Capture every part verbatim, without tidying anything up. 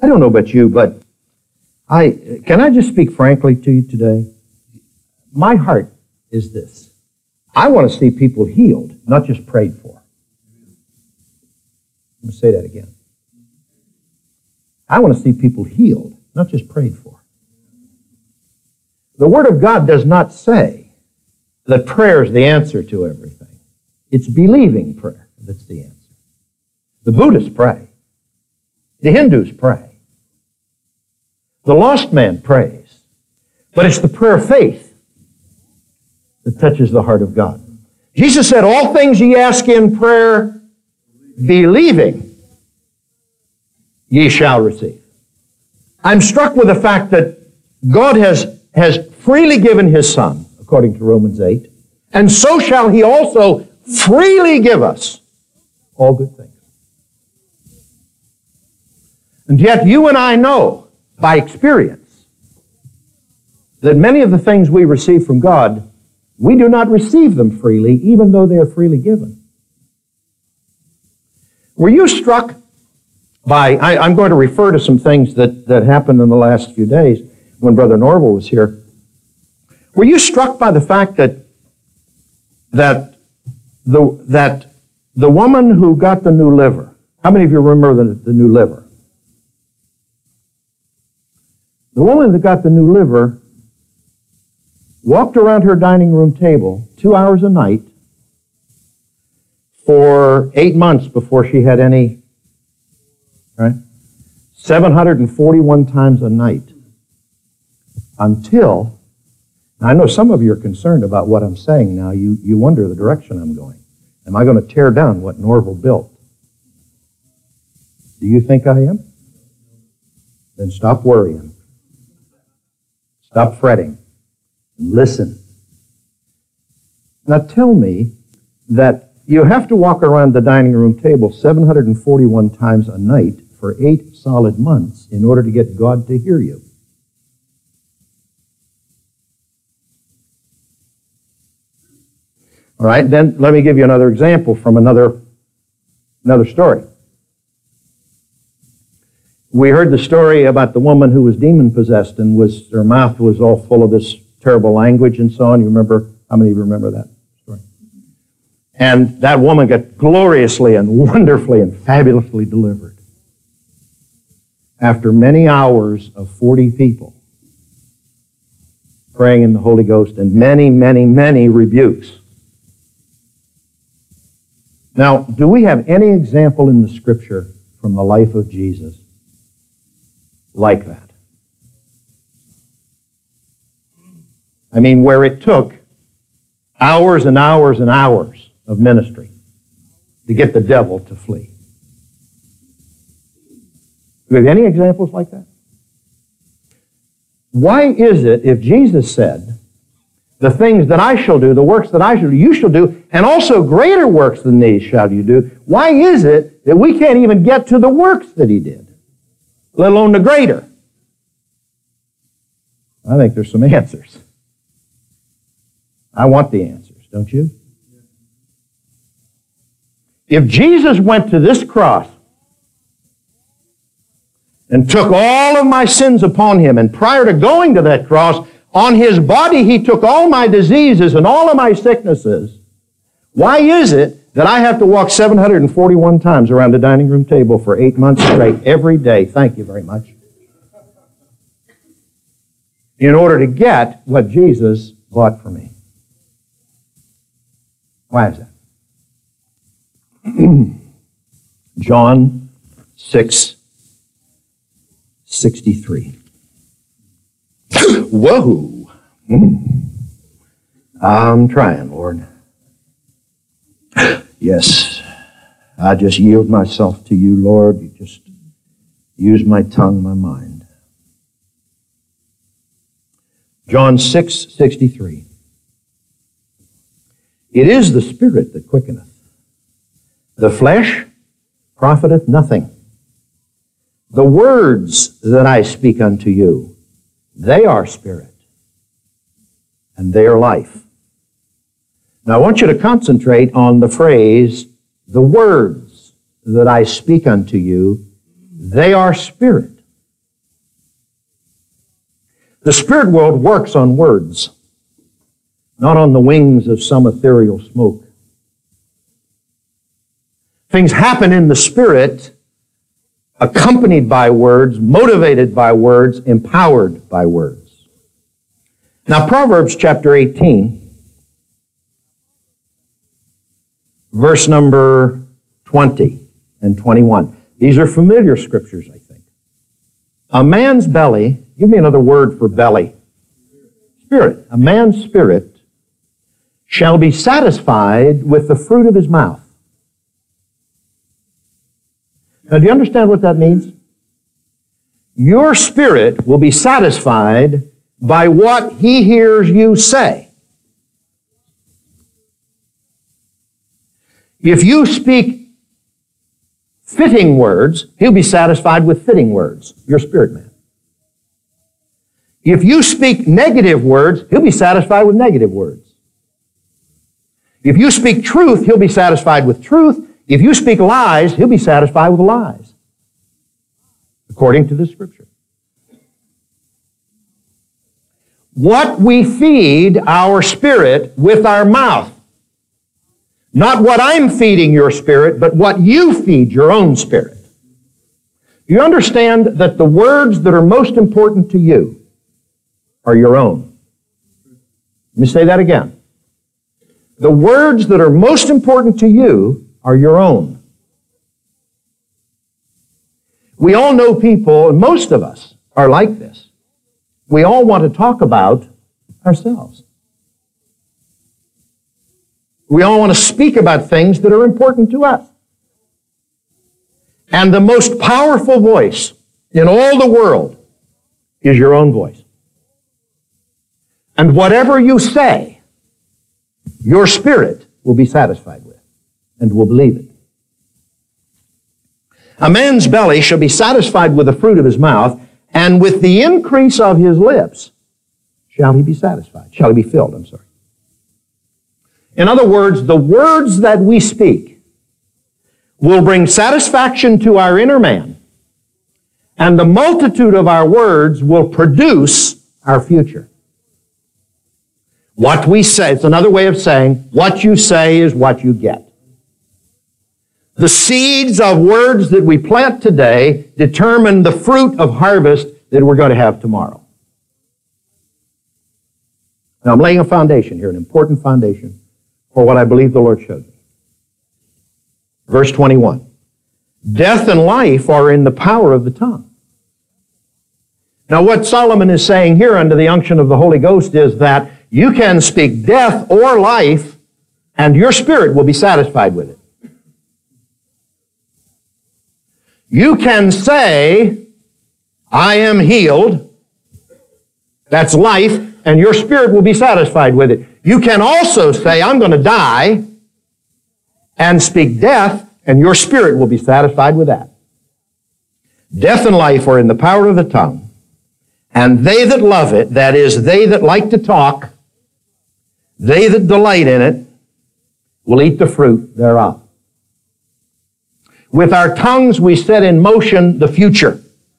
I don't know about you, but I can I just speak frankly to you today? My heart is this. I want to see people healed, not just prayed for. I'm going to say that again. I want to see people healed, not just prayed for. The Word of God does not say that prayer is the answer to everything. It's believing prayer that's the answer. The Buddhists pray. The Hindus pray. The lost man prays. But it's the prayer of faith that touches the heart of God. Jesus said, all things ye ask in prayer, believing, ye shall receive. I'm struck with the fact that God has, has freely given His Son, according to Romans eight, and so shall He also freely give us all good things. And yet you and I know, by experience, that many of the things we receive from God, we do not receive them freely, even though they are freely given. Were you struck by, I, I'm going to refer to some things that, that happened in the last few days when Brother Norval was here. Were you struck by the fact that, that, the, that the woman who got the new liver, how many of you remember the, the new liver? The woman that got the new liver walked around her dining room table two hours a night for eight months before she had any, right? seven hundred forty-one times a night. Until, I know some of you are concerned about what I'm saying now. You, you wonder the direction I'm going. Am I going to tear down what Norval built? Do you think I am? Then stop worrying. Stop fretting. Listen. Now tell me that you have to walk around the dining room table seven hundred forty-one times a night for eight solid months in order to get God to hear you. All right, then let me give you another example from another, another story. We heard the story about the woman who was demon-possessed and was her mouth was all full of this terrible language and so on. You remember, how many of you remember that story? And that woman got gloriously and wonderfully and fabulously delivered after many hours of forty people praying in the Holy Ghost and many, many, many rebukes. Now, do we have any example in the Scripture from the life of Jesus like that? I mean, where it took hours and hours and hours of ministry to get the devil to flee. Do we have any examples like that? Why is it, if Jesus said, the things that I shall do, the works that I shall do, you shall do, and also greater works than these shall you do, why is it that we can't even get to the works that He did, let alone the greater? I think there's some answers. I want the answers, don't you? If Jesus went to this cross and took all of my sins upon Him, and prior to going to that cross, on His body He took all my diseases and all of my sicknesses, why is it that I have to walk seven hundred forty-one times around the dining room table for eight months straight every day? Thank you very much. In order to get what Jesus bought for me. Why is that? John six sixty-three. Whoa! Mm. I'm trying, Lord. Yes, I just yield myself to you, Lord. You just use my tongue, my mind. John six sixty-three. It is the Spirit that quickeneth. The flesh profiteth nothing. The words that I speak unto you, they are spirit, and they are life. Now I want you to concentrate on the phrase, the words that I speak unto you, they are spirit, The spirit world works on words, not on the wings of some ethereal smoke. Things happen in the spirit, accompanied by words, motivated by words, empowered by words. Now, Proverbs chapter eighteen, verse number twenty and twenty-one. These are familiar scriptures, I think. A man's belly, give me another word for belly. Spirit. A man's spirit shall be satisfied with the fruit of his mouth. Now, do you understand what that means? Your spirit will be satisfied by what he hears you say. If you speak fitting words, he'll be satisfied with fitting words, your spirit man. If you speak negative words, he'll be satisfied with negative words. If you speak truth, he'll be satisfied with truth. If you speak lies, he'll be satisfied with lies, according to the Scripture. What we feed our spirit with our mouth. Not what I'm feeding your spirit, but what you feed your own spirit. You understand that the words that are most important to you are your own. Let me say that again. The words that are most important to you are your own. We all know people, and most of us are like this. We all want to talk about ourselves. We all want to speak about things that are important to us. And the most powerful voice in all the world is your own voice. And whatever you say, your spirit will be satisfied with and will believe it. A man's belly shall be satisfied with the fruit of his mouth, and with the increase of his lips shall he be satisfied. Shall he be filled, I'm sorry. In other words, the words that we speak will bring satisfaction to our inner man, and the multitude of our words will produce our future. What we say, it's another way of saying, what you say is what you get. The seeds of words that we plant today determine the fruit of harvest that we're going to have tomorrow. Now, I'm laying a foundation here, an important foundation for what I believe the Lord showed me. Verse twenty-one. Death and life are in the power of the tongue. Now, what Solomon is saying here under the unction of the Holy Ghost is that you can speak death or life, and your spirit will be satisfied with it. You can say, I am healed. That's life, and your spirit will be satisfied with it. You can also say, I'm going to die, and speak death, and your spirit will be satisfied with that. Death and life are in the power of the tongue, and they that love it, that is, they that like to talk, they that delight in it, will eat the fruit thereof. With our tongues, we set in motion the future.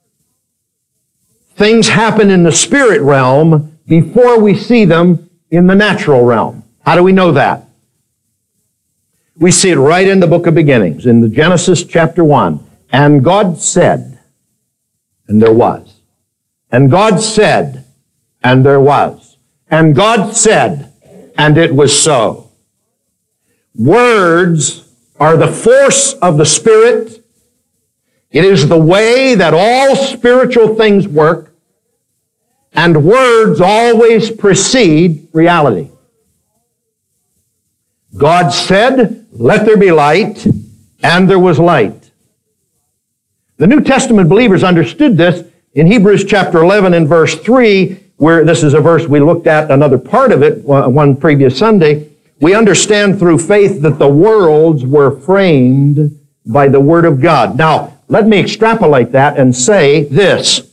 Things happen in the spirit realm before we see them in the natural realm. How do we know that? We see it right in the book of beginnings, in the Genesis chapter one. And God said, and there was. And God said, and there was. And God said, and it was so. Words are the force of the Spirit. It is the way that all spiritual things work, and words always precede reality. God said, let there be light, and there was light. The New Testament believers understood this in Hebrews chapter eleven and verse three, where this is a verse we looked at, another part of it, one previous Sunday. We understand through faith that the worlds were framed by the Word of God. Now, let me extrapolate that and say this.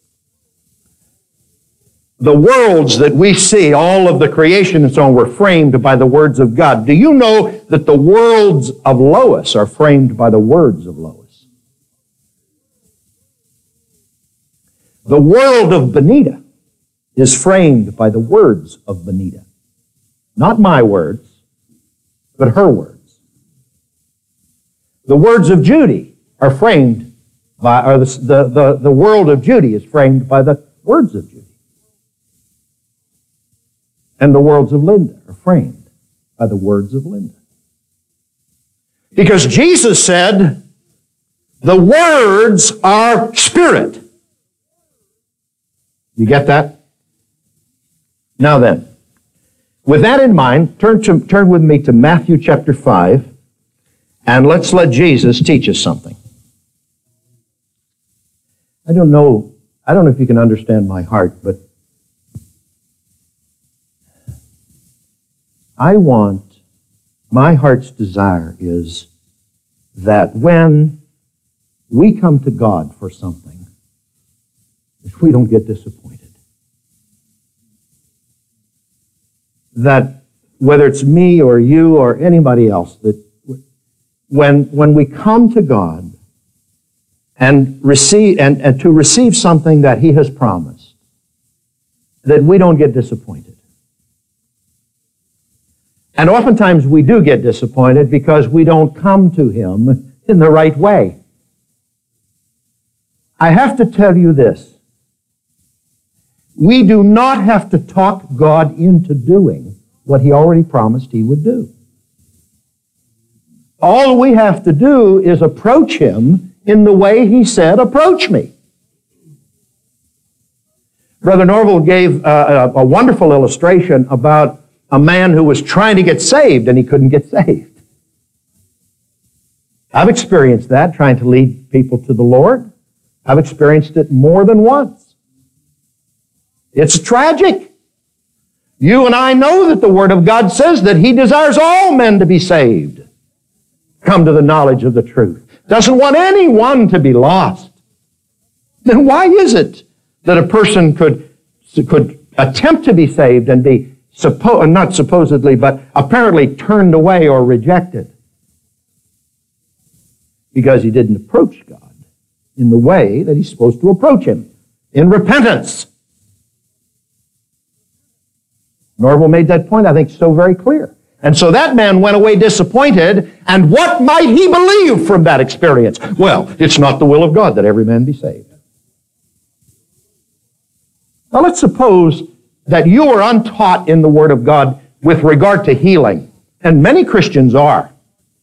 The worlds that we see, all of the creation and so on, were framed by the words of God. Do you know that the worlds of Lois are framed by the words of Lois? The world of Benita is framed by the words of Benita. Not my words, but her words. The words of Judy are framed by, or the, the, the, the world of Judy is framed by the words of Judy. And the words of Linda are framed by the words of Linda. Because Jesus said, the words are spirit. You get that? Now then, with that in mind, turn, to, turn with me to Matthew chapter five, and let's let Jesus teach us something. I don't know, I don't know if you can understand my heart, but I want, my heart's desire is that when we come to God for something, that we don't get disappointed. That whether it's me or you or anybody else, that when, when we come to God and receive and, and to receive something that He has promised, that we don't get disappointed. And oftentimes we do get disappointed because we don't come to Him in the right way. I have to tell you this. We do not have to talk God into doing what He already promised He would do. All we have to do is approach Him in the way He said, approach me. Brother Norval gave a, a, a wonderful illustration about a man who was trying to get saved and he couldn't get saved. I've experienced that, trying to lead people to the Lord. I've experienced it more than once. It's tragic. You and I know that the Word of God says that He desires all men to be saved, come to the knowledge of the truth. Doesn't want anyone to be lost. Then why is it that a person could, could attempt to be saved and be Suppo- not supposedly, but apparently turned away or rejected? Because he didn't approach God in the way that he's supposed to approach Him, in repentance. Norval made that point, I think, so very clear. And so that man went away disappointed, and what might he believe from that experience? Well, it's not the will of God that every man be saved. Now let's suppose that you are untaught in the Word of God with regard to healing. And many Christians are.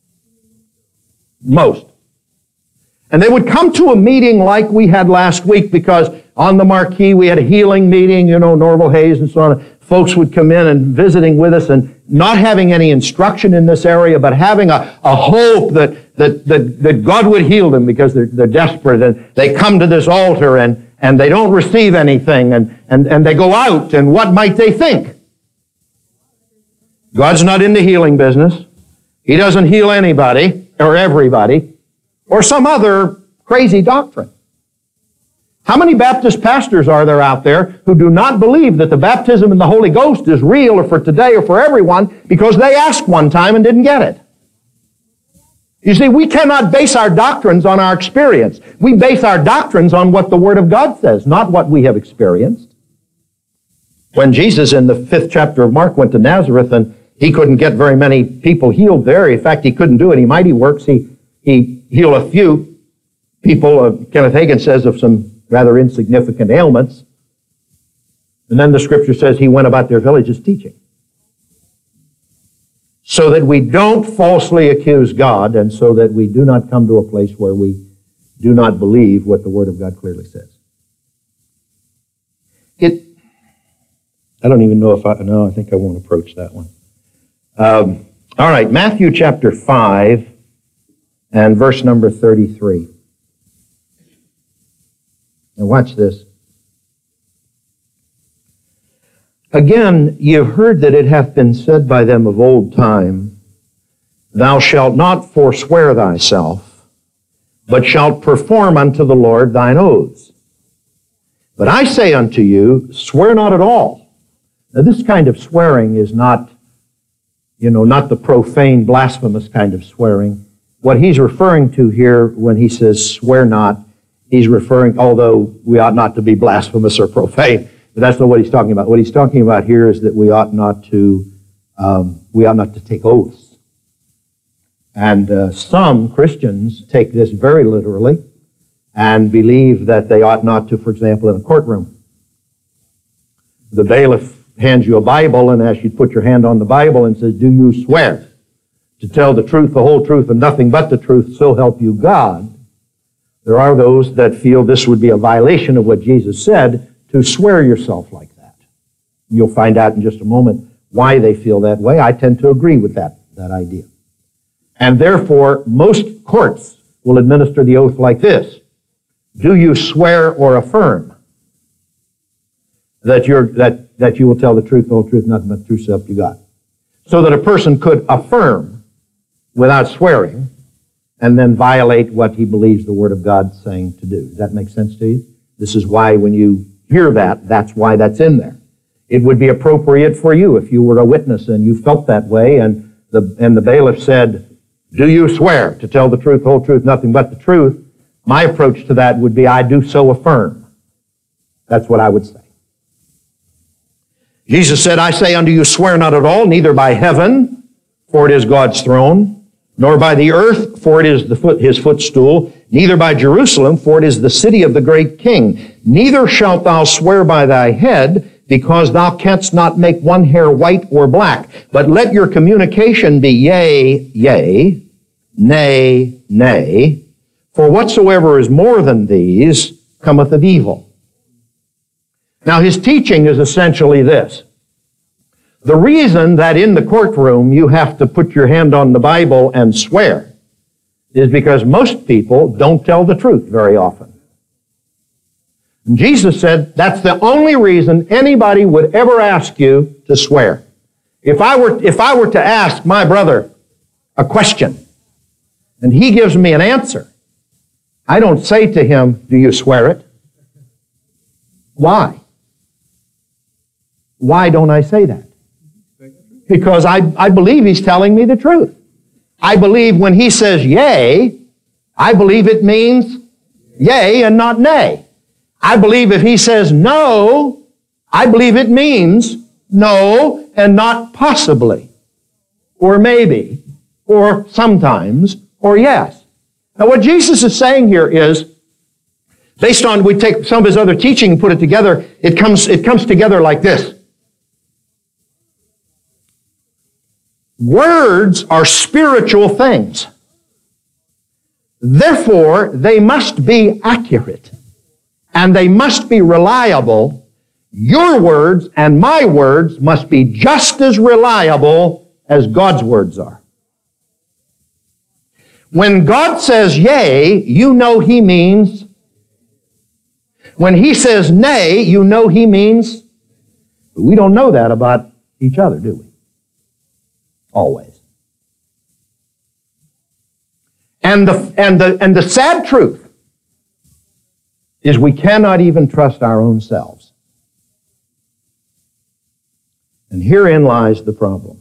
Most. And they would come to a meeting like we had last week, because on the marquee we had a healing meeting, you know, Norval Hayes and so on. Folks would come in and visiting with us and not having any instruction in this area, but having a, a hope that, that, that, that God would heal them because they're, they're desperate, and they come to this altar and and they don't receive anything, and, and, and they go out, and what might they think? God's not in the healing business. He doesn't heal anybody, or everybody, or some other crazy doctrine. How many Baptist pastors are there out there who do not believe that the baptism in the Holy Ghost is real, or for today, or for everyone, because they asked one time and didn't get it? You see, we cannot base our doctrines on our experience. We base our doctrines on what the Word of God says, not what we have experienced. When Jesus in the fifth chapter of Mark went to Nazareth and He couldn't get very many people healed there. In fact, He couldn't do any mighty works. He, he healed a few people, uh, Kenneth Hagin says, of some rather insignificant ailments. And then the Scripture says He went about their villages teaching. So that we don't falsely accuse God, and so that we do not come to a place where we do not believe what the Word of God clearly says. It, I don't even know if I, no, I think I won't approach that one. Um, all right, Matthew chapter five and verse number thirty-three. Now watch this. Again, ye have heard that it hath been said by them of old time, Thou shalt not forswear thyself, but shalt perform unto the Lord thine oaths. But I say unto you, swear not at all. Now this kind of swearing is not, you know, not the profane, blasphemous kind of swearing. What he's referring to here when he says swear not, he's referring, although we ought not to be blasphemous or profane, But that's not what he's talking about. What he's talking about here is that we ought not to, um, we ought not to take oaths. And uh, some Christians take this very literally and believe that they ought not to, for example, in a courtroom. The bailiff hands you a Bible and asks you to put your hand on the Bible and says, do you swear to tell the truth, the whole truth, and nothing but the truth, so help you God? There are those that feel this would be a violation of what Jesus said, to swear yourself like that. You'll find out in just a moment why they feel that way. I tend to agree with that, that idea. And therefore, most courts will administer the oath like this. Do you swear or affirm that, you're, that, that you will tell the truth, the whole truth, nothing but the truth, so help you God? So that a person could affirm without swearing and then violate what he believes the Word of God is saying to do. Does that make sense to you? This is why when you hear that, that's why that's in there. It would be appropriate for you if you were a witness and you felt that way and the, and the bailiff said, do you swear to tell the truth, the whole truth, nothing but the truth? My approach to that would be, I do so affirm. That's what I would say. Jesus said, I say unto you, swear not at all, neither by heaven, for it is God's throne, nor by the earth, for it is the foot, his footstool, neither by Jerusalem, for it is the city of the great king. Neither shalt thou swear by thy head, because thou canst not make one hair white or black. But let your communication be yea, yea, nay, nay. For whatsoever is more than these cometh of evil. Now his teaching is essentially this. The reason that in the courtroom you have to put your hand on the Bible and swear is because most people don't tell the truth very often. And Jesus said that's the only reason anybody would ever ask you to swear. If I were, if I were to ask my brother a question and he gives me an answer, I don't say to him, do you swear it? Why? Why don't I say that? Because I, I believe he's telling me the truth. I believe when he says yea, I believe it means yea and not nay. I believe if he says no, I believe it means no and not possibly, or maybe, or sometimes, or yes. Now what Jesus is saying here is, based on, we take some of his other teaching and put it together, it comes, it comes together like this. Words are spiritual things. Therefore, they must be accurate and they must be reliable. Your words and my words must be just as reliable as God's words are. When God says yea, you know he means. When he says nay, you know he means. But we don't know that about each other, do we? Always. And the, and the, and the sad truth is we cannot even trust our own selves. And herein lies the problem.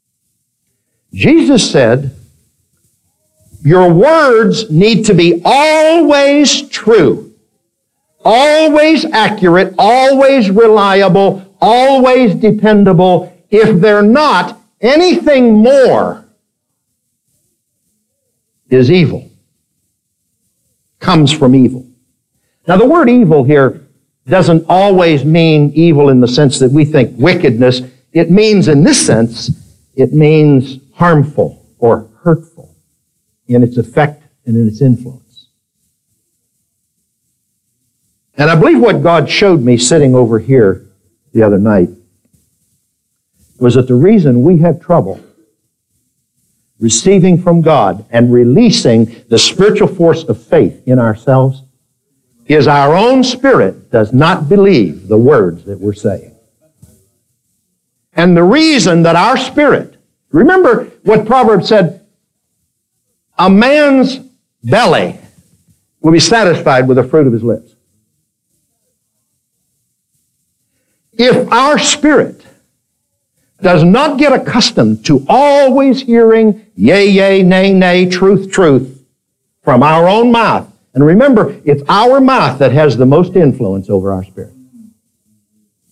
Jesus said, your words need to be always true, always accurate, always reliable, always dependable. If they're not, anything more is evil, comes from evil. Now the word evil here doesn't always mean evil in the sense that we think wickedness. It means, in this sense, it means harmful or hurtful in its effect and in its influence. And I believe what God showed me sitting over here the other night was that the reason we have trouble receiving from God and releasing the spiritual force of faith in ourselves is our own spirit does not believe the words that we're saying. And the reason that our spirit, remember what Proverbs said, a man's belly will be satisfied with the fruit of his lips. If our spirit does not get accustomed to always hearing yea, yea, nay, nay, truth, truth from our own mouth. And remember, it's our mouth that has the most influence over our spirit.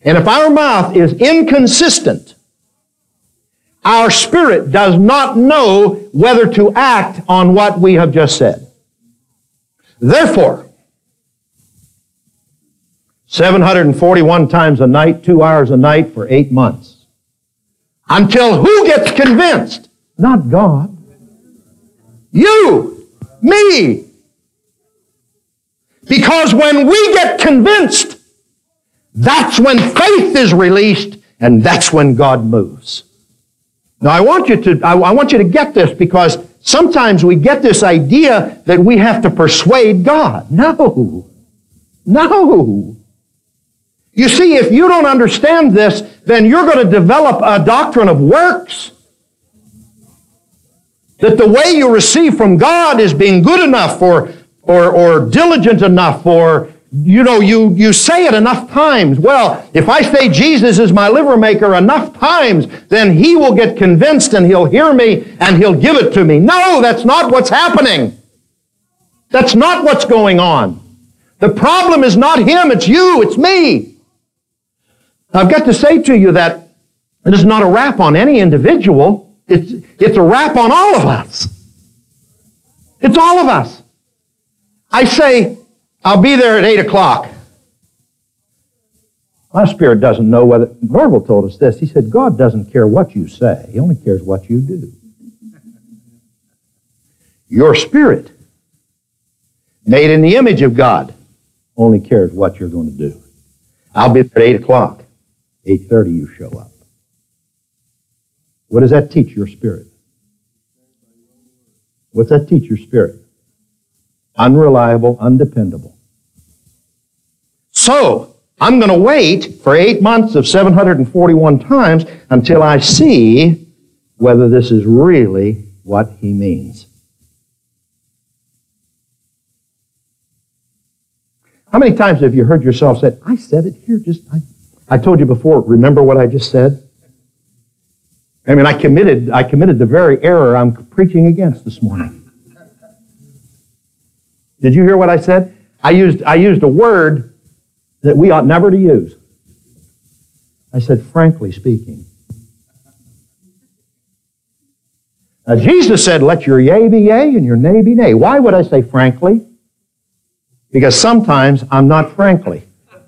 And if our mouth is inconsistent, our spirit does not know whether to act on what we have just said. Therefore, seven hundred forty-one times a night, two hours a night for eight months. Until who gets convinced? Not God. You. Me. Because when we get convinced, that's when faith is released, and that's when God moves. Now, I want you to, I, I want you to get this, because sometimes we get this idea that we have to persuade God. No. No. You see, if you don't understand this, then you're going to develop a doctrine of works. That the way you receive from God is being good enough or, or, or diligent enough, or, you know, you, you say it enough times. Well, if I say Jesus is my liver maker enough times, then He will get convinced and He'll hear me and He'll give it to me. No, that's not what's happening. That's not what's going on. The problem is not Him, it's you, it's me. I've got to say to you that it is not a rap on any individual. It's, it's a rap on all of us. It's all of us. I say, I'll be there at eight o'clock. My spirit doesn't know whether... Norval told us this. He said, God doesn't care what you say. He only cares what you do. Your spirit, made in the image of God, only cares what you're going to do. I'll be there at eight o'clock. eight thirty you show up. What does that teach your spirit? What's that teach your spirit? Unreliable, undependable. So, I'm going to wait for eight months of seven hundred forty-one times until I see whether this is really what He means. How many times have you heard yourself say, I said it here, just... I, I told you before, remember what I just said? I mean, I committed, I committed the very error I'm preaching against this morning. Did you hear what I said? I used, I used a word that we ought never to use. I said, frankly speaking. Now, Jesus said, let your yea be yea and your nay be nay. Why would I say frankly? Because sometimes I'm not frankly.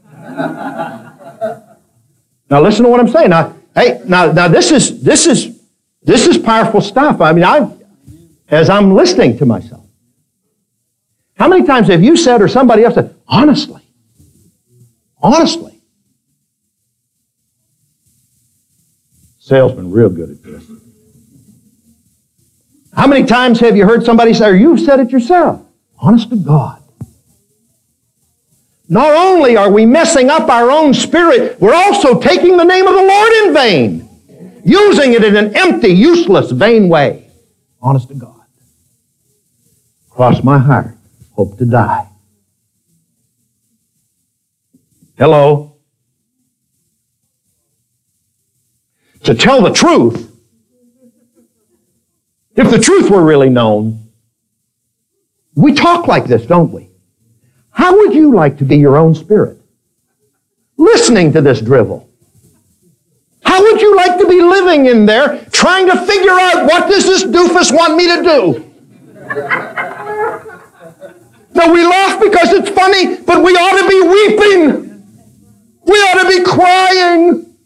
Now listen to what I'm saying. Now, hey, now, now this is this is this is powerful stuff. I mean, I, as I'm listening to myself, how many times have you said or somebody else said, honestly, honestly? Salesman, real good at this. How many times have you heard somebody say, or you've said it yourself, honest to God? Not only are we messing up our own spirit, we're also taking the name of the Lord in vain, using it in an empty, useless, vain way. Honest to God. Cross my heart, hope to die. Hello? To tell the truth, if the truth were really known, we talk like this, don't we? How would you like to be your own spirit? Listening to this drivel. How would you like to be living in there trying to figure out what does this doofus want me to do? Now we laugh because it's funny, but we ought to be weeping. We ought to be crying.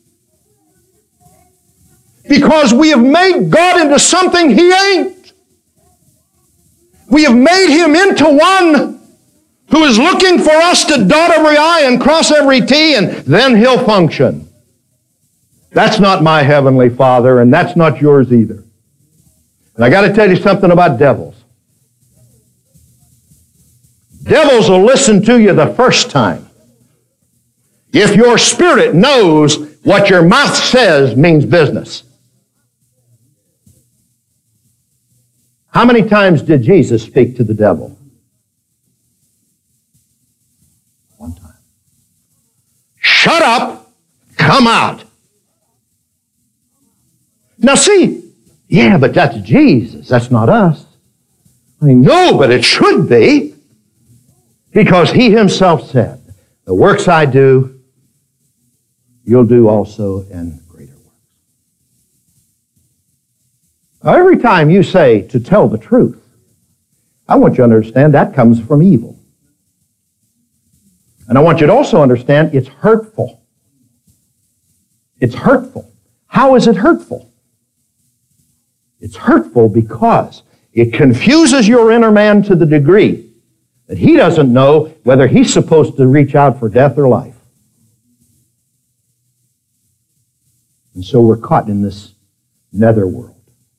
Because we have made God into something He ain't. We have made Him into one who is looking for us to dot every I and cross every T, and then He'll function. That's not my Heavenly Father, and that's not yours either. And I got to tell you something about devils. Devils will listen to you the first time. If your spirit knows what your mouth says means business. How many times did Jesus speak to the devil? One time. Shut up, come out. Now see, yeah, but that's Jesus, that's not us. I mean, no, but it should be. Because He Himself said, the works I do, you'll do also and greater works. Now, every time you say to tell the truth, I want you to understand that comes from evil. And I want you to also understand it's hurtful. It's hurtful. How is it hurtful? It's hurtful because it confuses your inner man to the degree that he doesn't know whether he's supposed to reach out for death or life. And so we're caught in this netherworld.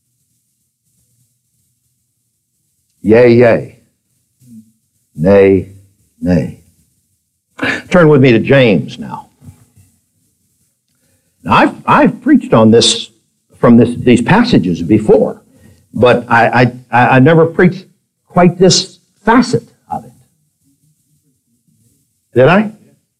Yea, yea. Nay, nay. Turn with me to James now. Now, I've, I've preached on this from this, these passages before, but I, I, I never preached quite this facet of it. Did I?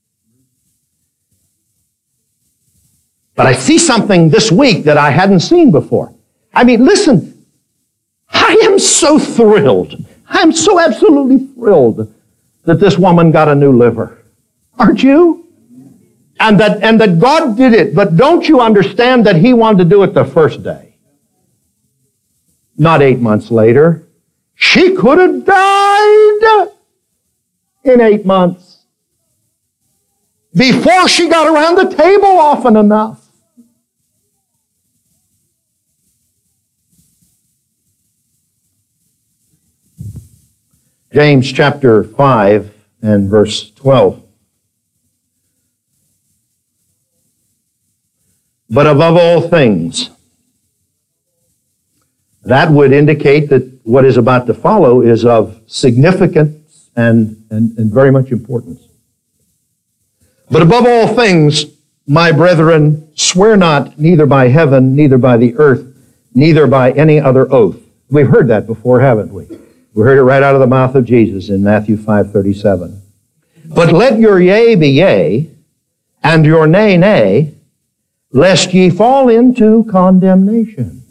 But I see something this week that I hadn't seen before. I mean, listen, I am so thrilled. I'm so absolutely thrilled that this woman got a new liver. Aren't you? And that, and that God did it. But don't you understand that He wanted to do it the first day? Not eight months later. She could have died in eight months. Before she got around the table often enough. James chapter five and verse twelve. But above all things, that would indicate that what is about to follow is of significance and, and, and very much importance. But above all things, my brethren, swear not, neither by heaven, neither by the earth, neither by any other oath. We've heard that before, haven't we? We heard it right out of the mouth of Jesus in Matthew five thirty-seven. But let your yea be yea, and your nay, nay, lest ye fall into condemnation.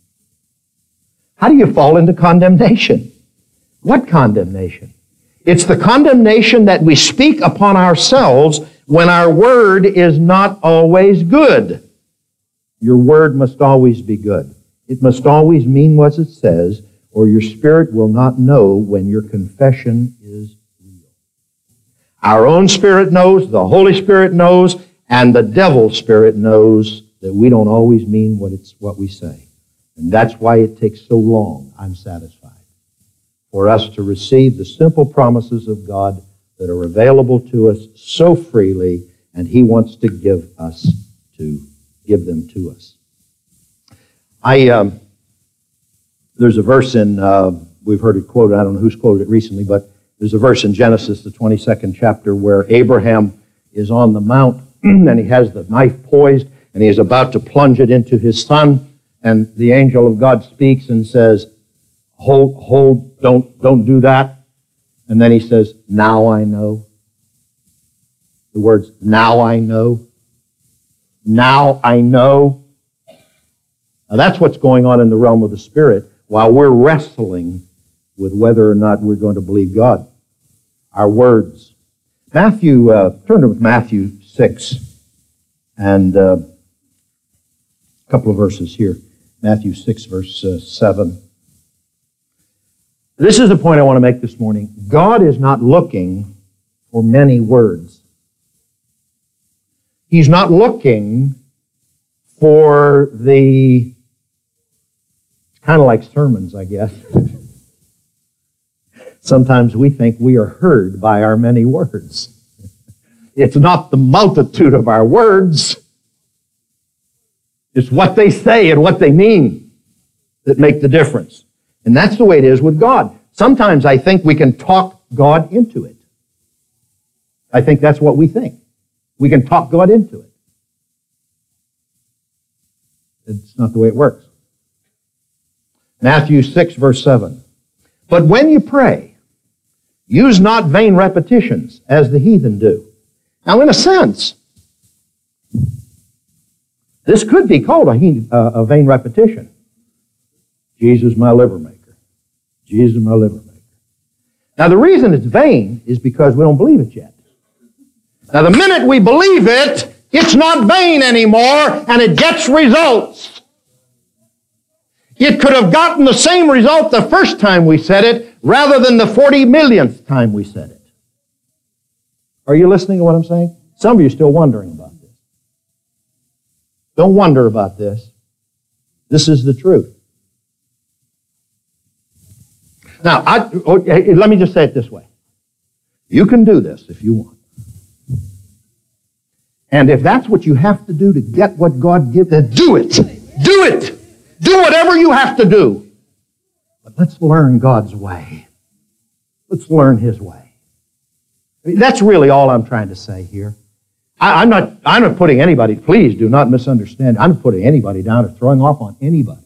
How do you fall into condemnation? What condemnation? It's the condemnation that we speak upon ourselves when our word is not always good. Your word must always be good. It must always mean what it says, or your spirit will not know when your confession is real. Our own spirit knows, the Holy Spirit knows, and the devil's spirit knows that we don't always mean what it's what we say. And that's why it takes so long, I'm satisfied, for us to receive the simple promises of God that are available to us so freely, and He wants to give us to give them to us. I um, there's a verse in uh, we've heard it quoted. I don't know who's quoted it recently, but there's a verse in Genesis, the twenty-second chapter, where Abraham is on the mount and he has the knife poised and he is about to plunge it into his son, and the angel of God speaks and says, "Hold, hold, don't, don't do that." And then he says, "Now I know." The words, "Now I know." Now I know. Now that's what's going on in the realm of the Spirit while we're wrestling with whether or not we're going to believe God. Our words. Matthew, uh, turn to Matthew six and uh, a couple of verses here. Matthew six, verse uh, seven. This is the point I want to make this morning. God is not looking for many words. He's not looking for the, it's kind of like sermons, I guess. Sometimes we think we are heard by our many words. It's not the multitude of our words. It's what they say and what they mean that make the difference. And that's the way it is with God. Sometimes I think we can talk God into it. I think that's what we think. We can talk God into it. It's not the way it works. Matthew six, verse seven. But when you pray, use not vain repetitions, as the heathen do. Now, in a sense, this could be called a, he, uh, a vain repetition. Jesus, my liver maker. Jesus, my liver maker. Now, the reason it's vain is because we don't believe it yet. Now, the minute we believe it, It's not vain anymore, and it gets results. It could have gotten the same result the first time we said it, rather than the forty millionth time we said it. Are you listening to what I'm saying? Some of you are still wondering about this. Don't wonder about this. This is the truth. Now, I, oh, let me just say it this way. You can do this if you want. And if that's what you have to do to get what God gives, then do it. Do it. Do whatever you have to do. But let's learn God's way. Let's learn His way. I mean, that's really all I'm trying to say here. I, I'm not, I'm not putting anybody, please do not misunderstand. I'm not putting anybody down or throwing off on anybody.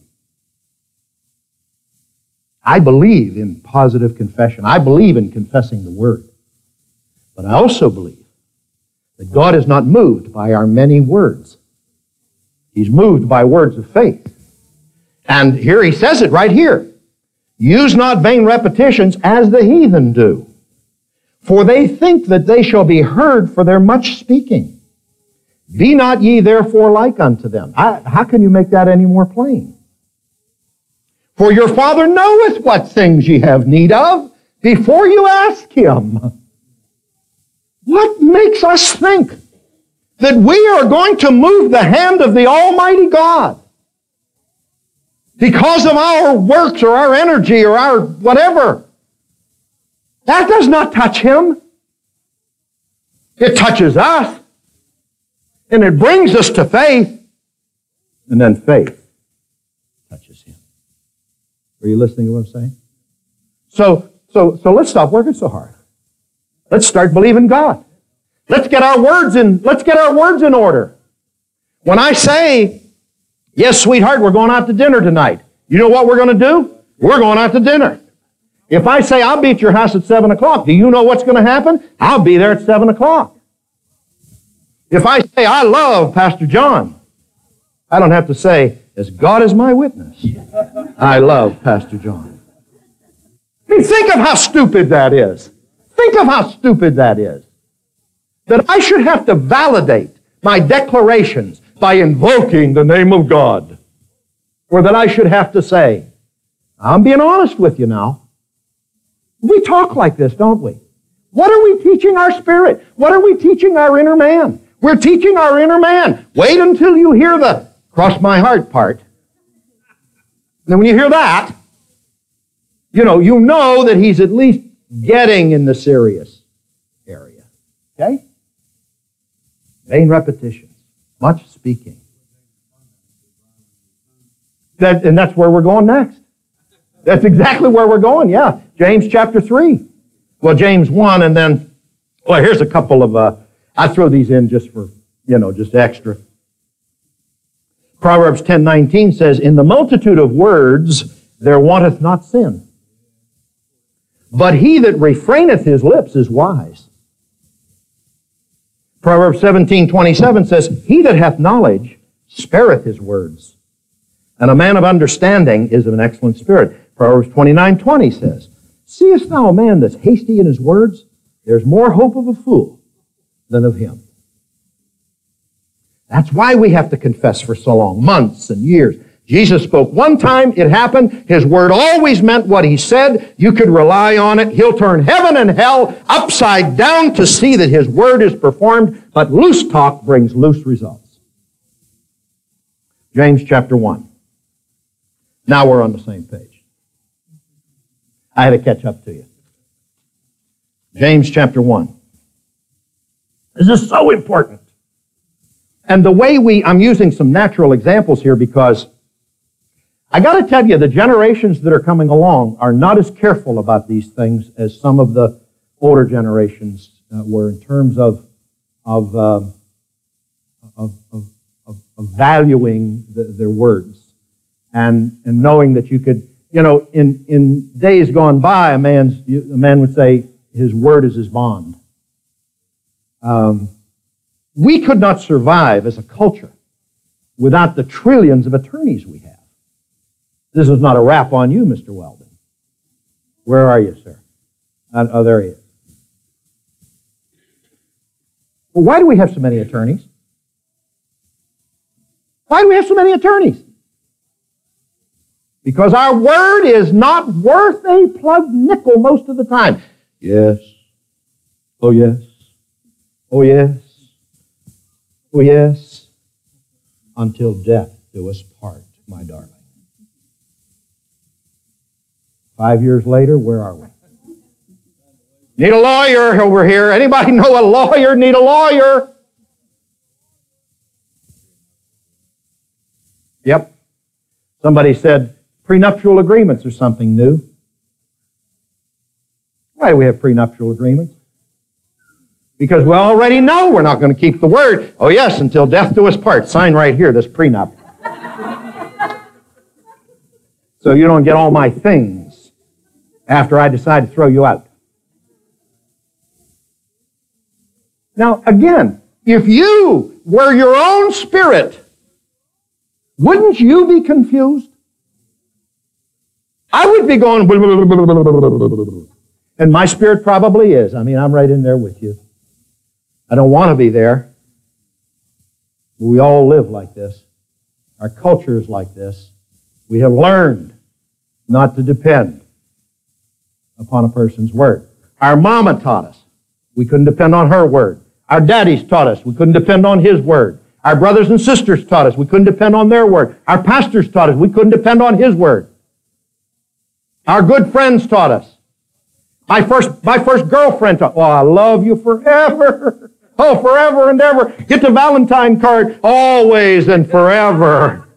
I believe in positive confession. I believe in confessing the Word. But I also believe that God is not moved by our many words. He's moved by words of faith. And here He says it right here. Use not vain repetitions as the heathen do, for they think that they shall be heard for their much speaking. Be not ye therefore like unto them. I, how can you make that any more plain? For your Father knoweth what things ye have need of before you ask Him. What makes us think that we are going to move the hand of the Almighty God because of our works or our energy or our whatever? That does not touch Him. It touches us. And it brings us to faith. And then faith touches Him. Are you listening to what I'm saying? So, so, so let's stop working so hard. Let's start believing God. Let's get our words in, let's get our words in order. When I say, yes, sweetheart, we're going out to dinner tonight, you know what we're going to do? We're going out to dinner. If I say, I'll be at your house at seven o'clock, do you know what's going to happen? I'll be there at seven o'clock. If I say, I love Pastor John, I don't have to say, as God is my witness, I love Pastor John. I mean, think of how stupid that is. Think of how stupid that is. That I should have to validate my declarations by invoking the name of God. Or that I should have to say, I'm being honest with you now. We talk like this, don't we? What are we teaching our spirit? What are we teaching our inner man? We're teaching our inner man. Wait until you hear the cross my heart part. And then when you hear that, you know, you know that he's at least getting in the serious area. Okay? Vain repetitions, much speaking. That, and that's where we're going next. That's exactly where we're going, yeah. James chapter three. Well, James one, and then, well, here's a couple of, uh, I throw these in just for, you know, just extra. Proverbs ten nineteen says, in the multitude of words there wanteth not sin. But he that refraineth his lips is wise. Proverbs seventeen twenty-seven says, he that hath knowledge spareth his words, and a man of understanding is of an excellent spirit. Proverbs twenty-nine twenty says, seest thou a man that's hasty in his words? There's more hope of a fool than of him. That's why we have to confess for so long, months and years. Jesus spoke one time, it happened. His word always meant what He said. You could rely on it. He'll turn heaven and hell upside down to see that His word is performed, but loose talk brings loose results. James chapter one. Now we're on the same page. I had to catch up to you. James chapter one. This is so important. And the way we, I'm using some natural examples here because I got to tell you, the generations that are coming along are not as careful about these things as some of the older generations uh, were in terms of of, uh, of, of, of, of valuing the, their words and and knowing that you could, you know, in in days gone by, a man's a man would say his word is his bond. Um, we could not survive as a culture without the trillions of attorneys we have. This is not a rap on you, Mister Weldon. Where are you, sir? Uh, oh, there he is. Well, why do we have so many attorneys? Why do we have so many attorneys? Because our word is not worth a plugged nickel most of the time. Yes. Oh, yes. Oh, yes. Oh, yes. Until death do us part, my darling. Five years later, where are we? Need a lawyer over here. Anybody know a lawyer? Need a lawyer. Yep. Somebody said prenuptial agreements are something new. Why do we have prenuptial agreements? Because we already know we're not going to keep the word. Oh yes, until death do us part. Sign right here, this prenup. So you don't get all my things after I decide to throw you out. Now, again, if you were your own spirit, wouldn't you be confused? I would be going, blah, blah, blah, blah, blah, blah. And my spirit probably is. I mean, I'm right in there with you. I don't want to be there. But we all live like this. Our culture is like this. We have learned not to depend upon a person's word. Our mama taught us we couldn't depend on her word. Our daddies taught us we couldn't depend on his word. Our brothers and sisters taught us we couldn't depend on their word. Our pastors taught us we couldn't depend on his word. Our good friends taught us. My first, my first girlfriend taught, oh, I love you forever. Oh, forever and ever. Get the Valentine card, always and forever.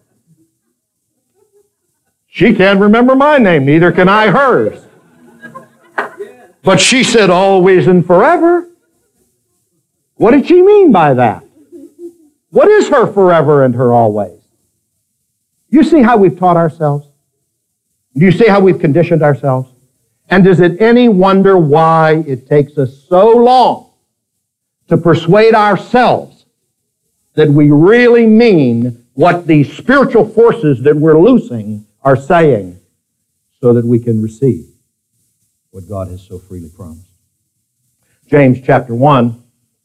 She can't remember my name, neither can I hers. But she said always and forever. What did she mean by that? What is her forever and her always? You see how we've taught ourselves? Do you see how we've conditioned ourselves? And is it any wonder why it takes us so long to persuade ourselves that we really mean what these spiritual forces that we're loosing are saying so that we can receive what God has so freely promised? James chapter one,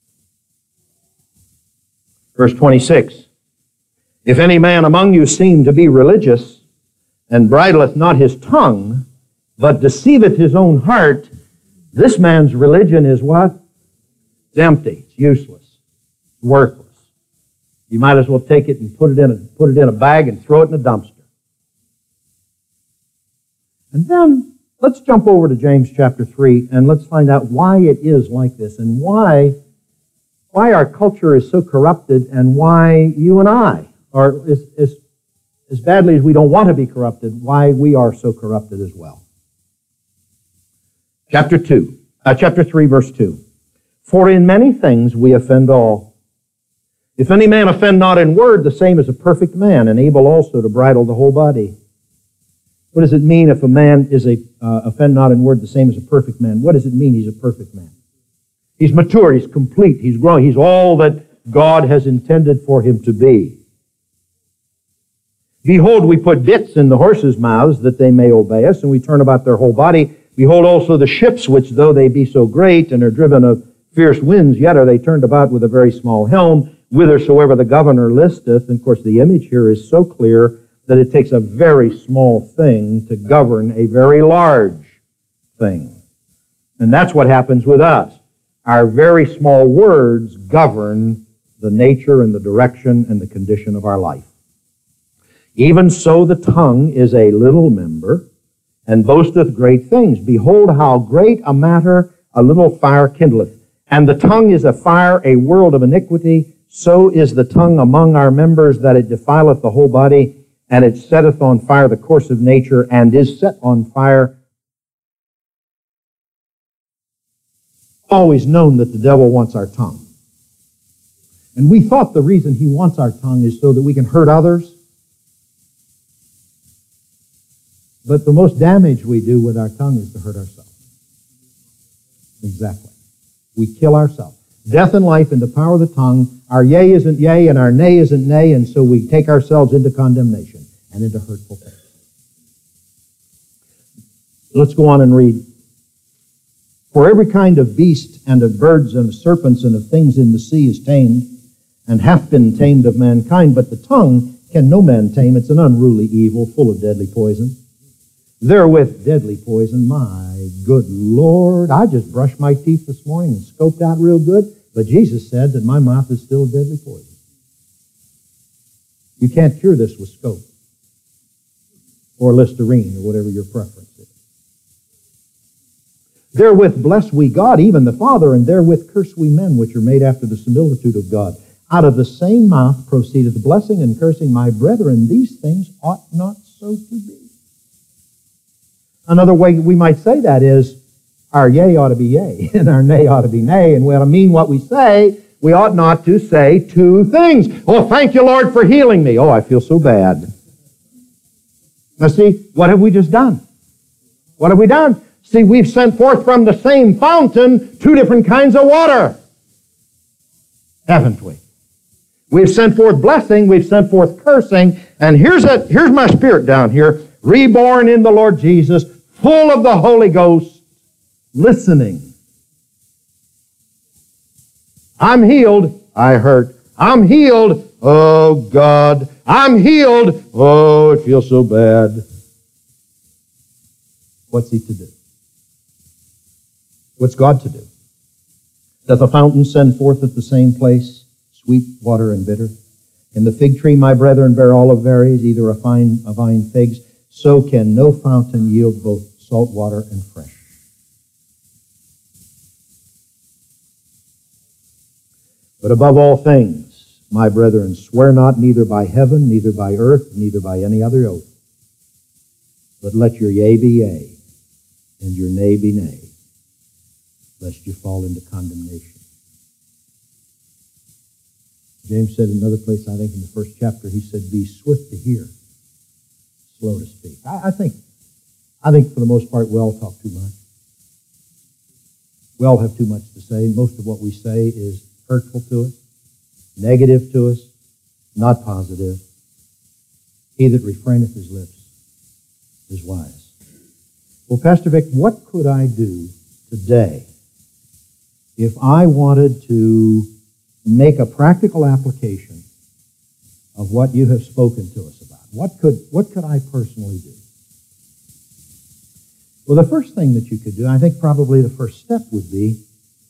verse twenty-six. If any man among you seem to be religious, and bridleth not his tongue, but deceiveth his own heart, this man's religion is what? It's empty. It's useless. It's worthless. You might as well take it and put it in a, put it in a bag and throw it in a dumpster. And then let's jump over to James chapter three and let's find out why it is like this and why, why our culture is so corrupted and why you and I are, as, as, as badly as we don't want to be corrupted, why we are so corrupted as well. Chapter two, uh, chapter three, verse two. For in many things we offend all. If any man offend not in word, the same is a perfect man, and able also to bridle the whole body. What does it mean if a man is a uh, offend not in word, the same as a perfect man? What does it mean he's a perfect man? He's mature, he's complete, he's growing, he's all that God has intended for him to be. Behold, we put bits in the horses' mouths that they may obey us, and we turn about their whole body. Behold also the ships, which though they be so great and are driven of fierce winds, yet are they turned about with a very small helm, whithersoever the governor listeth. And of course the image here is so clear that it takes a very small thing to govern a very large thing. And that's what happens with us. Our very small words govern the nature and the direction and the condition of our life. Even so the tongue is a little member, and boasteth great things. Behold, how great a matter a little fire kindleth. And the tongue is a fire, a world of iniquity. So is the tongue among our members, that it defileth the whole body, and it setteth on fire the course of nature, and is set on fire. Always known that the devil wants our tongue. And we thought the reason he wants our tongue is so that we can hurt others. But the most damage we do with our tongue is to hurt ourselves. Exactly. We kill ourselves. Death and life in the power of the tongue. Our yea isn't yea and our nay isn't nay, and so we take ourselves into condemnation and into hurtful things. Let's go on and read. For every kind of beast and of birds and of serpents and of things in the sea is tamed, and hath been tamed of mankind, but the tongue can no man tame. It's an unruly evil, full of deadly poison. Therewith deadly poison, my good Lord. I just brushed my teeth this morning and scoped out real good, but Jesus said that my mouth is still deadly poison. You can't cure this with scope or Listerine or whatever your preference is. Therewith bless we God, even the Father, and therewith curse we men, which are made after the similitude of God. Out of the same mouth proceedeth blessing and cursing. My brethren, these things ought not so to be. Another way we might say that is, our yea ought to be yea, and our nay ought to be nay, and we ought to mean what we say. We ought not to say two things. Oh, thank you, Lord, for healing me. Oh, I feel so bad. Now see, what have we just done? What have we done? See, we've sent forth from the same fountain two different kinds of water. Haven't we? We've sent forth blessing, we've sent forth cursing, and here's a, here's my spirit down here, reborn in the Lord Jesus, full of the Holy Ghost, listening. I'm healed, I hurt. I'm healed, oh God. I'm healed, oh, it feels so bad. What's He to do? What's God to do? Doth a fountain send forth at the same place sweet water and bitter? Can the fig tree, my brethren, bear olive berries, either a fine a vine figs? So can no fountain yield both salt water and fresh. But above all things, my brethren, swear not neither by heaven, neither by earth, neither by any other oath. But let your yea be yea, and your nay be nay, lest you fall into condemnation. James said in another place, I think in the first chapter, he said, be swift to hear, slow to speak. I, I think, I think for the most part, we all talk too much. We all have too much to say. Most of what we say is hurtful to us, negative to us, not positive. He that refraineth his lips is wise. Well, Pastor Vic, what could I do today if I wanted to make a practical application of what you have spoken to us about? What could, what could I personally do? Well, the first thing that you could do, I think probably the first step would be,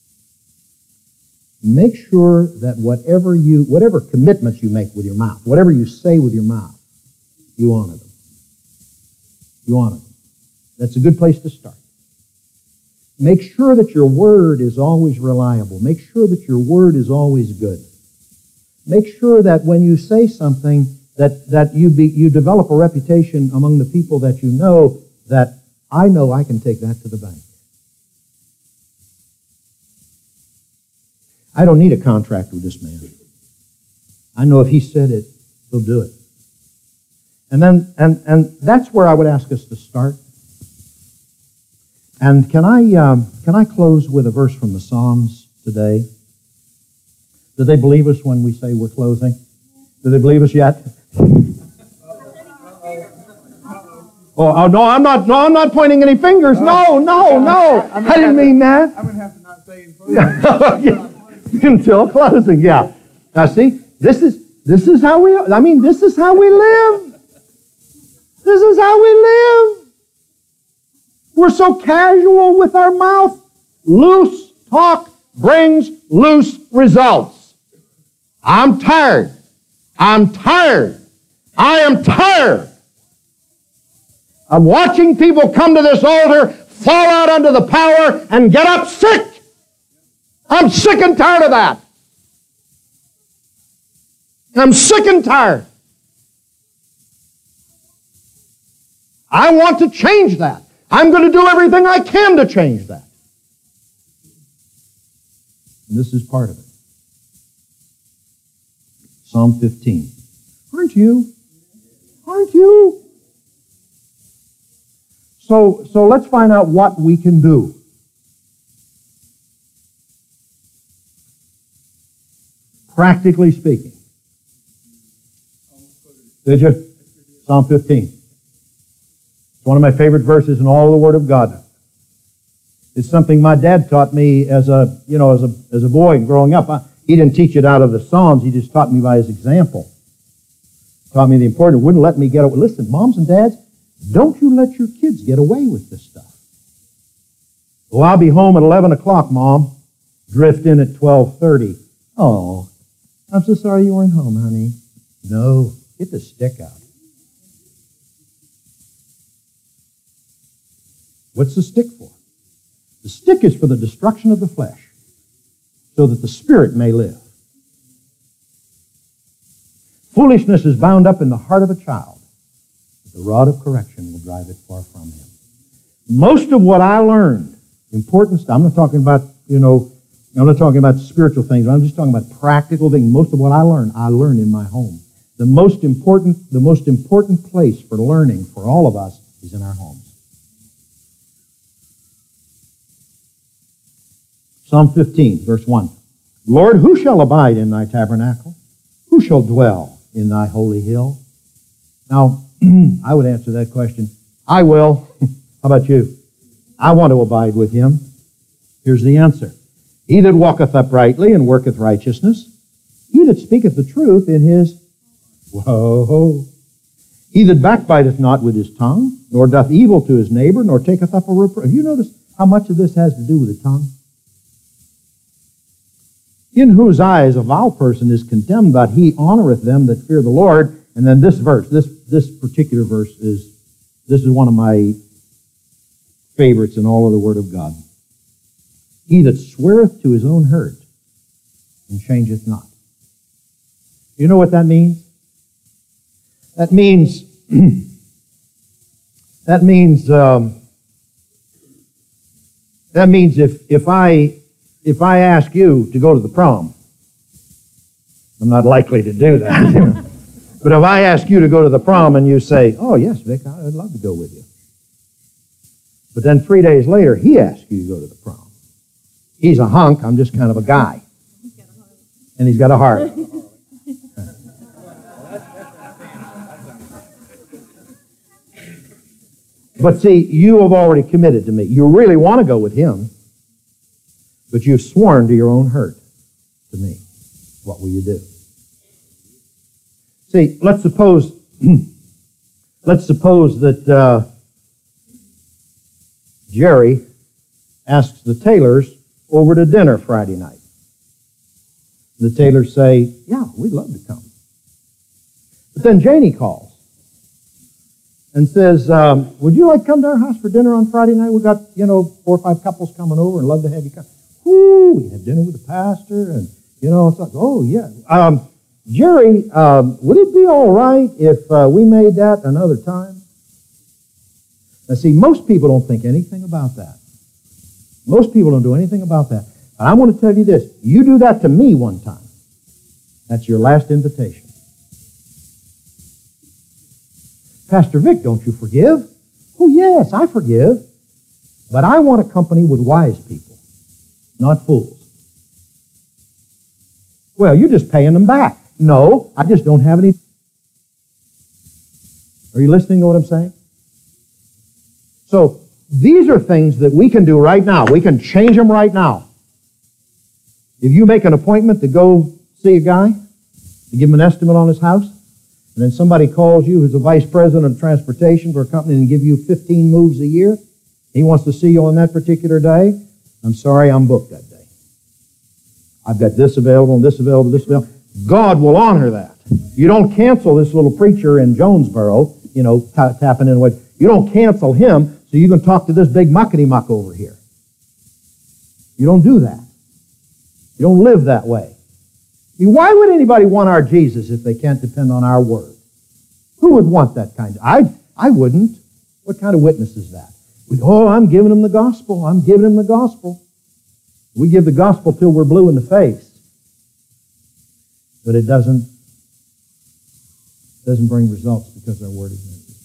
make sure that whatever you, whatever commitments you make with your mouth, whatever you say with your mouth, you honor them. You honor them. That's a good place to start. Make sure that your word is always reliable. Make sure that your word is always good. Make sure that when you say something, that, that you, be, you develop a reputation among the people that you know that I know I can take that to the bank. I don't need a contract with this man. I know if he said it, he'll do it. And then, and, and that's where I would ask us to start. And can I, um, can I close with a verse from the Psalms today? Do they believe us when we say we're closing? Do they believe us yet? Oh, oh, no, I'm not, no, I'm not pointing any fingers. No, no, no. I didn't mean that. I'm going to have to not say in closing. Until closing, yeah. Now see, this is, this is how we, I mean, this is how we live. This is how we live. We're so casual with our mouth. Loose talk brings loose results. I'm tired. I'm tired. I am tired of watching people come to this altar, fall out under the power, and get up sick. I'm sick and tired of that. I'm sick and tired. I want to change that. I'm going to do everything I can to change that. And this is part of it. Psalm fifteen. Aren't you? Aren't you? So, so let's find out what we can do. Practically speaking. Did you? Psalm fifteen. It's one of my favorite verses in all the Word of God. It's something my dad taught me as a, you know, as a, as a boy growing up. I, he didn't teach it out of the Psalms. He just taught me by his example. Taught me the importance. Wouldn't let me get away. Listen, moms and dads, don't you let your kids get away with this stuff. Oh, I'll be home at eleven o'clock, Mom. Drift in at twelve thirty. Oh, I'm so sorry you weren't home, honey. No, get the stick out. What's the stick for? The stick is for the destruction of the flesh, so that the spirit may live. Foolishness is bound up in the heart of a child, but the rod of correction will drive it far from him. Most of what I learned, important stuff, I'm not talking about, you know, I'm not talking about spiritual things, I'm just talking about practical things. Most of what I learned, I learned in my home. The most important, the most important place for learning for all of us is in our homes. Psalm fifteen, verse one. Lord, who shall abide in thy tabernacle? Who shall dwell in thy holy hill? Now, I would answer that question. I will. How about you? I want to abide with him. Here's the answer. He that walketh uprightly and worketh righteousness, he that speaketh the truth in his, whoa, he that backbiteth not with his tongue, nor doth evil to his neighbor, nor taketh up a reproach. Have you noticed how much of this has to do with the tongue? In whose eyes a vile person is condemned, but he honoreth them that fear the Lord. And then this verse, this, this particular verse is, this is one of my favorites in all of the Word of God. He that sweareth to his own hurt and changeth not. You know what that means? That means, that means, um, that means if, if I, If I ask you to go to the prom, I'm not likely to do that. But if I ask you to go to the prom and you say, oh, yes, Vic, I'd love to go with you. But then three days later, he asks you to go to the prom. He's a hunk. I'm just kind of a guy. And he's got a heart. But see, you have already committed to me. You really want to go with him. But you've sworn to your own hurt to me. What will you do? See, let's suppose, let's suppose that uh, Jerry asks the Taylors over to dinner Friday night. The Taylors say, yeah, we'd love to come. But then Janie calls and says, um, would you like to come to our house for dinner on Friday night? We've got, you know, four or five couples coming over and love to have you come. Woo, we had dinner with the pastor, and, you know, it's like, oh, yeah. Um, Jerry, um, would it be all right if uh, we made that another time? Now, see, most people don't think anything about that. Most people don't do anything about that. But I want to tell you this. You do that to me one time. That's your last invitation. Pastor Vic, don't you forgive? Oh, yes, I forgive. But I want a company with wise people. Not fools. Well, you're just paying them back. No, I just don't have any. Are you listening to what I'm saying? So, these are things that we can do right now. We can change them right now. If you make an appointment to go see a guy, to give him an estimate on his house, and then somebody calls you who's a vice president of transportation for a company and give you fifteen moves a year, he wants to see you on that particular day, I'm sorry, I'm booked that day. I've got this available, and this available, this available. God will honor that. You don't cancel this little preacher in Jonesboro, you know, t- tapping in what. You don't cancel him so you can talk to this big muckety-muck over here. You don't do that. You don't live that way. I mean, why would anybody want our Jesus if they can't depend on our word? Who would want that kind of... I, I wouldn't. What kind of witness is that? We, oh, I'm giving them the gospel. I'm giving them the gospel. We give the gospel till we're blue in the face. But it doesn't, doesn't bring results because our word is empty.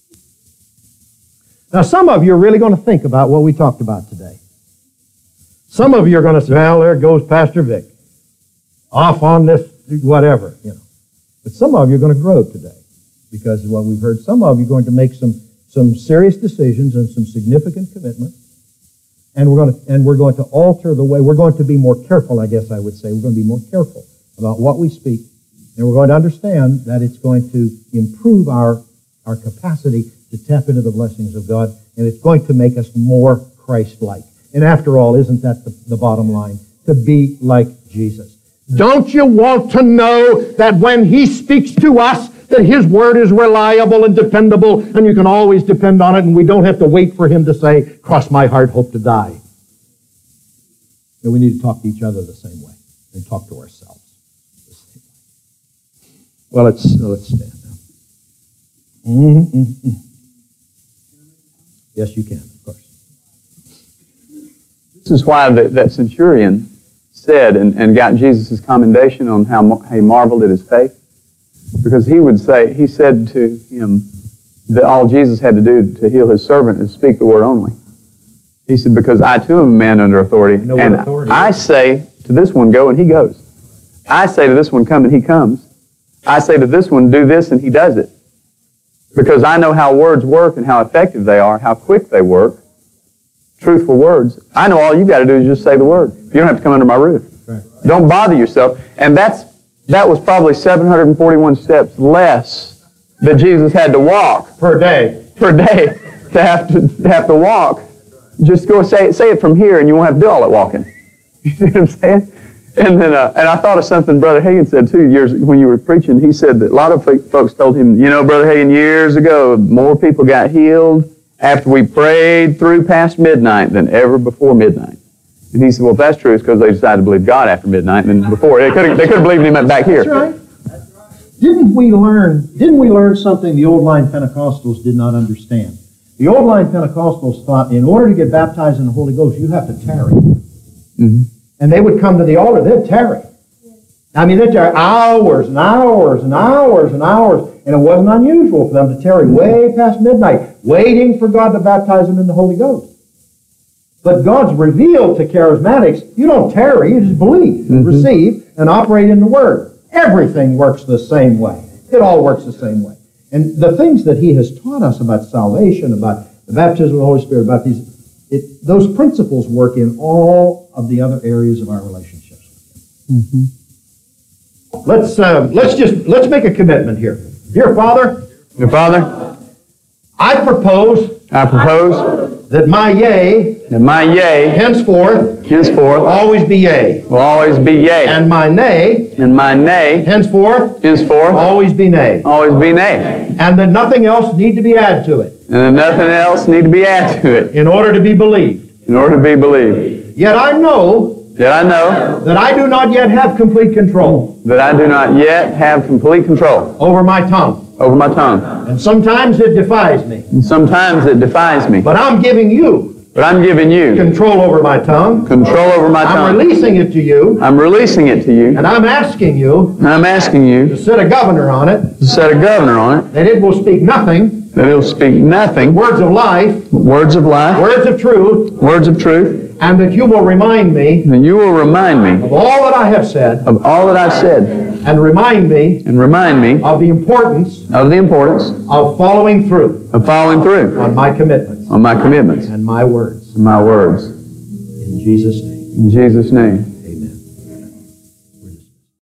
Now, some of you are really going to think about what we talked about today. Some of you are going to say, well, there goes Pastor Vic. Off on this, whatever, you know. But some of you are going to grow today because of what we've heard. Some of you are going to make some some serious decisions and some significant commitments, and we're going to and we're going to alter the way. We're going to be more careful, I guess I would say. We're going to be more careful about what we speak And we're going to understand that it's going to improve our, our capacity to tap into the blessings of God, and it's going to make us more Christ-like. And after all, isn't that the, the bottom line? To be like Jesus. Don't you want to know that when He speaks to us, that His Word is reliable and dependable, and you can always depend on it, and we don't have to wait for Him to say, cross my heart, hope to die. And we need to talk to each other the same way, and talk to ourselves the same way. Well, let's, let's stand now. Mm-hmm. Yes, you can, of course. This is why the, that centurion said and, and got Jesus' commendation on how he marveled at his faith. Because he would say, he said to him that all Jesus had to do to heal his servant is speak the word only. He said, because I too am a man under authority, no and authority. I say to this one, go, and he goes. I say to this one, come, and he comes. I say to this one, do this, and he does it. Because I know how words work and how effective they are, how quick they work. Truthful words. I know all you got to do is just say the word. You don't have to come under my roof. Right. Don't bother yourself. And that's that was probably seven hundred forty-one steps less that Jesus had to walk Per day. per day to have to, to have to walk. Just go say it, say it from here, and you won't have to do all that walking. You see what I'm saying? And then, uh, and I thought of something Brother Hagin said two years when you were preaching. He said that a lot of folks told him, you know, Brother Hagin, years ago, more people got healed after we prayed through past midnight than ever before midnight. And he said, well, if that's true, it's because they decided to believe God after midnight and before. They could have, they could have believed Him back here. That's right. Didn't we learn, didn't we learn something the old line Pentecostals did not understand? The old line Pentecostals thought in order to get baptized in the Holy Ghost, you have to tarry. Mm-hmm. And they would come to the altar, they'd tarry. I mean, they'd tarry hours and hours and hours and hours. And it wasn't unusual for them to tarry way past midnight, waiting for God to baptize them in the Holy Ghost. But God's revealed to charismatics, you don't tarry, you just believe, mm-hmm. receive, and operate in the Word. Everything works the same way. It all works the same way. And the things that He has taught us about salvation, about the baptism of the Holy Spirit, about these, it, those principles work in all of the other areas of our relationships with Him. Mm-hmm. Let's uh, let's just let's make a commitment here. Dear Father, Dear Father, I propose, I propose that my yea, that my yea, henceforth, henceforth, always be yea, will always be yea, and my nay, and my nay, henceforth, henceforth, always be nay, always be nay, and that nothing else need to be added to it, and that nothing else need to be added to it in order to be believed. in order to be believed. Yet I know Yet I know that I do not yet have complete control that I do not yet have complete control over my tongue, over my tongue, and sometimes it defies me. and sometimes it defies me. But I'm giving you But I'm giving you control over my tongue. control over my I'm tongue. releasing it to you, I'm releasing it to you, and I'm asking you and I'm asking to you set a governor on it, to set a governor on it, that it will speak nothing, that it will speak nothing, words of life, words of life, words of truth, words of truth, and that you will remind me and you will remind me of all that I have said, of all that I've said, and remind me and remind me of the importance of the importance of following through of following through on my commitments on my commitments and my words. and my words. In Jesus' name. In Jesus' name.